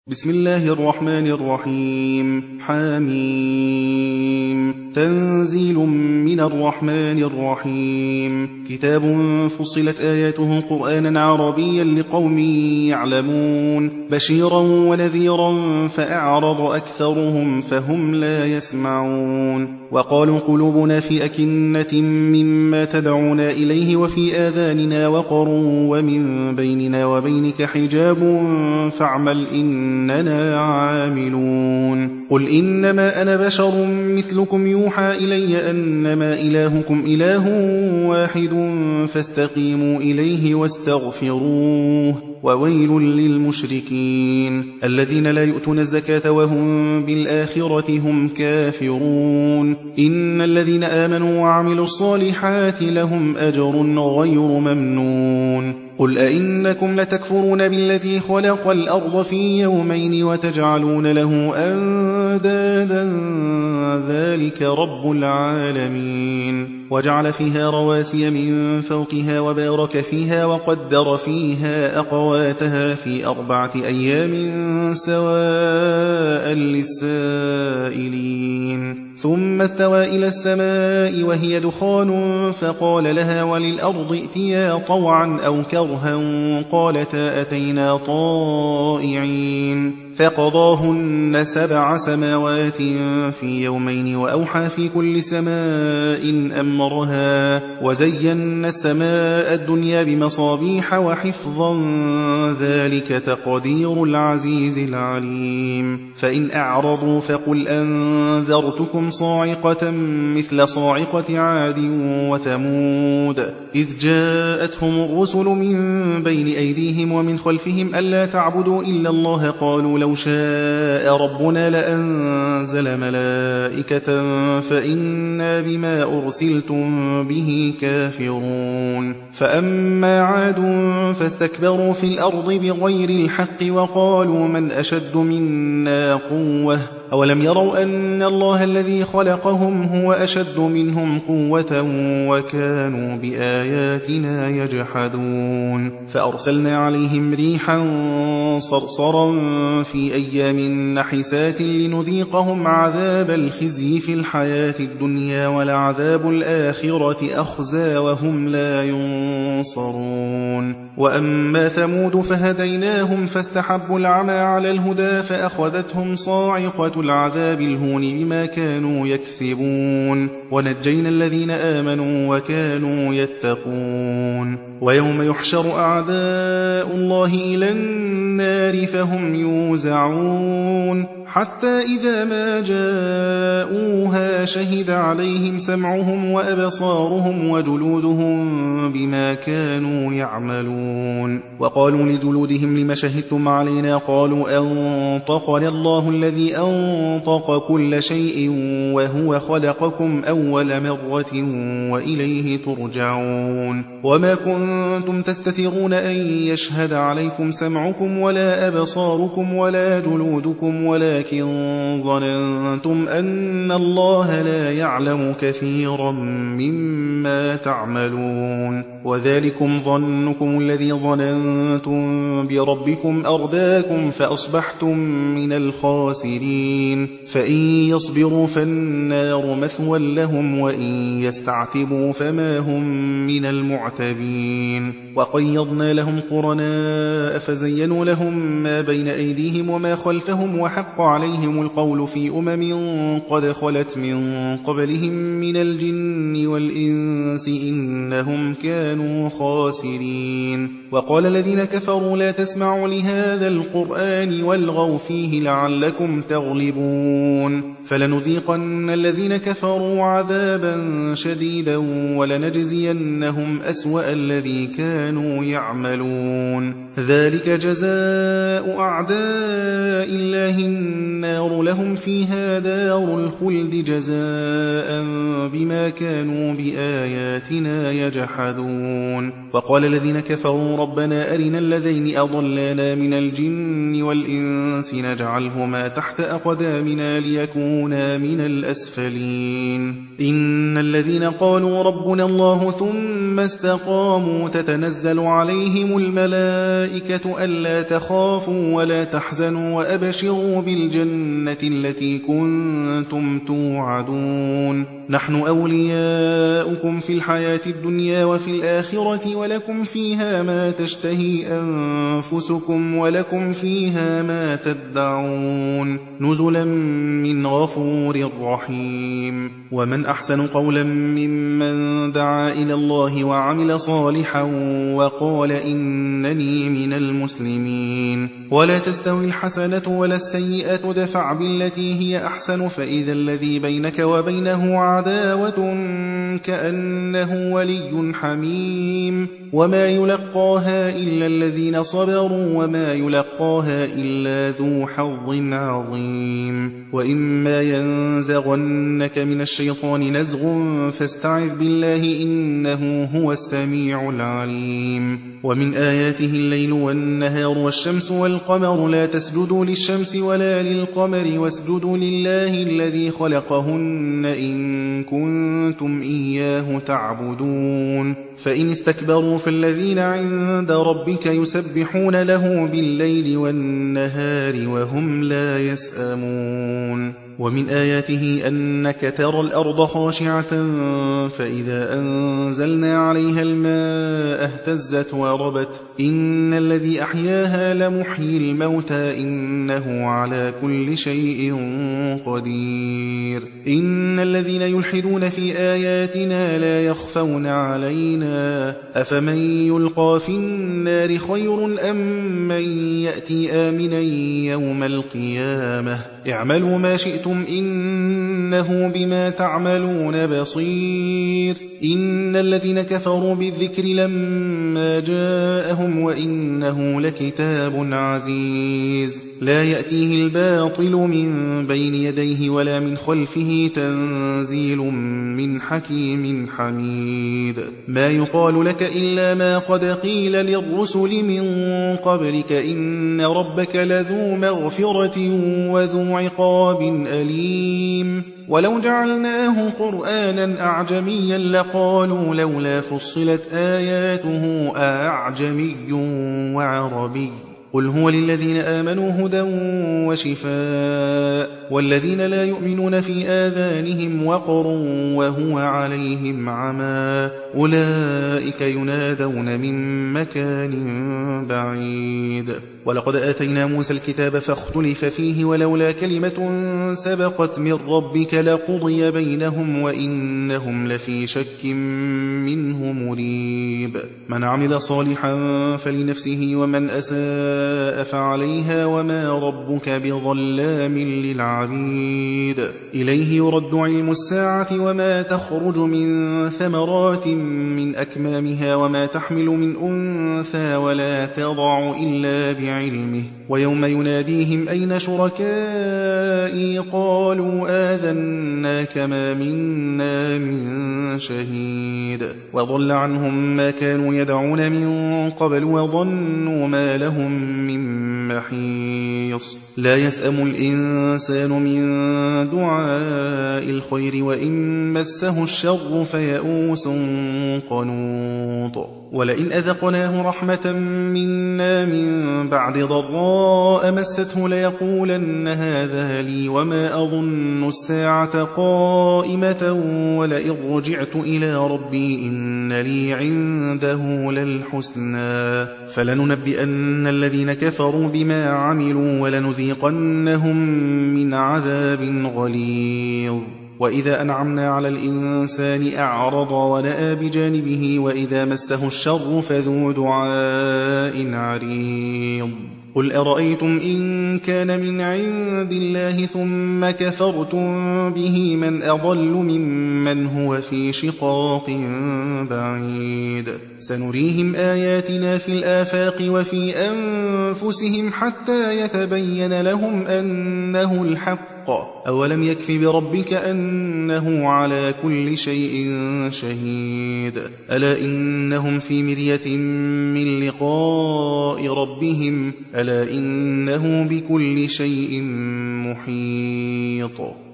بسم الله الرحمن الرحيم. حميم. تنزيل من الرحمن الرحيم. كتاب فصلت آياته قرآنا عربيا لقوم يعلمون بشيرا ونذيرا فأعرض أكثرهم فهم لا يسمعون. وقالوا قلوبنا في أكنة مما تدعونا إليه وفي آذاننا وقر ومن بيننا وبينك حجاب فاعمل إننا عاملون. قل إنما أنا بشر مثلكم يوحى إلي أنما إلهكم إله واحد فاستقيموا إليه واستغفروه وويل للمشركين الذين لا يؤتون الزكاة وهم بالآخرة هم كافرون. إن الذين آمنوا وعملوا الصالحات لهم أجر غير ممنون. قل أئنكم لتكفرون بالذي خلق الأرض في يومين وتجعلون له أندادا ذلك رب العالمين. وجعل فيها رواسي من فوقها وبارك فيها وقدر فيها أقواتها في 4 أيام سواء للسائلين. ثم استوى إلى السماء وهي دخان فقال لها وللأرض ائتيا طوعا أو كرها قالتا أتينا طائعين. فقضاهن 7 سماوات في يومين وأوحى في كل سماء أمرها وزينا السماء الدنيا بمصابيح وحفظا ذلك تقدير العزيز العليم. فإن أعرضوا فقل أنذرتكم صاعقة مثل صاعقة عاد وثمود إذ جاءتهم الرسل من بين أيديهم ومن خلفهم ألا تعبدوا إلا الله قالوا لو شاء ربنا لأنزل ملائكة فإنا بما أرسلتم به كافرون. فأما عاد فاستكبروا في الأرض بغير الحق وقالوا من أشد منا قوة أولم يروا أن الله الذي خلقهم هو أشد منهم قوة وكانوا بآياتنا يجحدون. فأرسلنا عليهم ريحا صرصرا في أيام نحسات لنذيقهم عذاب الخزي في الحياة الدنيا ولعذاب الآخرة أخزى وهم لا ينصرون. وأما ثمود فهديناهم فاستحبوا العمى على الهدى فأخذتهم صاعقة العذاب الهون بما كانوا يكسبون ونجينا الذين آمنوا وكانوا يتقون. ويوم يحشر أعداء الله إلى النار فهم يوزعون حتى إذا ما جاءوها شهد عليهم سمعهم وأبصارهم وجلودهم بما كانوا يعملون. وقالوا لجلودهم لم شهدتم علينا قالوا أنطقنا الله الذي أنطق كل شيء وهو خلقكم أول مرة وإليه ترجعون. وما كنتم تستترون أن يشهد عليكم سمعكم ولا أبصاركم ولا جلودكم ولكن ظننتم أن الله لا يعلم كثيرا مما تعملون. وذلكم ظنكم الذي ظننتم بربكم أرداكم فأصبحتم من الخاسرين. فإن يصبروا فالنار مثوى لهم وإن يستعتبوا فما هم من المعتبين. وقيضنا لهم قرناء فزينوا لهم ما بين أيديهم وما خلفهم وحق عليهم القول في قد خلت من قبلهم من الجن والإنس إنهم كانوا خاسرين. وقال الذين كفروا لا تسمعوا لهذا القرآن والغوا فيه لعلكم تغلبون. فلنذيقن الذين كفروا عذابا شديدا ولنجزينهم أسوأ الذي كانوا يعملون. ذلك جزاء أعداء الله النار لهم فيها دار الخلد جزاء بما كانوا بآياتنا يجحدون. وقال الذين كفروا ربنا أرنا الذين أضلانا من الجن والإنس نجعلهما تحت أقدامنا ليكونا من الأسفلين. إن الذين قالوا ربنا الله ثم استقاموا تتنزل عليهم الملائكة ألا تخافوا ولا تحزنوا وأبشروا بالجنة التي كنتم توعدون نحن أولياؤكم في الحياة الدنيا وفي الآخرة ولكم فيها ما تشتهي أنفسكم ولكم فيها ما تدعون نزلا من غفور رحيم ومن أحسن قولا ممن دعا إلى الله وعمل صالحا وقال إنني من المسلمين ولا تستوي الحسنة ولا السيئة دفع بالتي هي أحسن فإذا الذي بينك وبينه عداوة كأنه ولي حميم وما يلقاها إلا الذين صبروا وما يلقاها إلا ذو حظ عظيم وإما ينزغنك من الشيطان نزغ فاستعذ بالله إنه هو السميع العليم ومن آياته الليل والنهار والشمس والقمر لا تسجدوا للشمس ولا للقمر واسجدوا لله الذي خلقهن إن كنتم إياه تعبدون فإن استكبروا فالذين عند ربك يسبحون له بالليل والنهار وهم لا يسأمون ومن آياته أنك ترى الأرض خاشعة فإذا أنزلنا عليها الماء اهتزت وربت إن الذي أحياها لمحيي الموتى إنه على كل شيء قدير إن الذين يلحدون في آياتنا لا يخفون علينا أفمن يلقى في النار خير أم من يأتي آمنا يوم القيامة اعملوا ما شئتم إنه بما تعملون بصير إن الذين كفروا بالذكر لما جاءهم وإنه لكتاب عزيز لا يأتيه الباطل من بين يديه ولا من خلفه تنزيل من حكيم حميد ما يقال لك إلا ما قد قيل للرسل من قبلك إن ربك لذو مغفرة وذو عقاب أليم ولو جعلناه قرآنا أعجميا لقالوا لولا فصلت آياته أعجمي وعربي قل هو للذين آمنوا هدى وشفاء والذين لا يؤمنون في آذانهم وقر وهو عليهم عمى أولئك ينادون من مكان بعيد ولقد آتينا موسى الكتاب فاختلف فيه ولولا كلمة سبقت من ربك لقضي بينهم وإنهم لفي شك منه مريب من عمل صالحا فلنفسه ومن أساء فعليها وما ربك بظلام للعبيد إليه يرد علم الساعة وما تخرج من ثمرات من أكمامها وما تحمل من أنثى ولا تضع إلا بعلمه ويوم يناديهم أين شركائي قالوا آذناك ما منا من شهيد وضل عنهم ما كانوا يدعون من قبل وظنوا ما لهم من محيص لا يسأم الإنسان من دعاء الخير وإن مسه الشر فيئوس قنوط ولئن أذقناه رحمة منا من بعد ضراء مسته ليقولن هذا لي وما أظن الساعة قائمة ولئن رجعت إلى ربي إن لي عنده للحسنى فلننبئن الذين كفروا بما عملوا ولنذيقنهم من عذاب غليظ وإذا أنعمنا على الإنسان أعرض ونأى بجانبه وإذا مسه الشر فذو دعاء عريض قل أرأيتم إن كان من عند الله ثم كفرتم به من أضل ممن هو في شقاق بعيد سنريهم آياتنا في الآفاق وفي أنفسهم حتى يتبين لهم أنه الحق أولم يكف بربك أنه على كل شيء شهيد ألا إنهم في مرية من لقاء ربهم ألا إنه بكل شيء محيط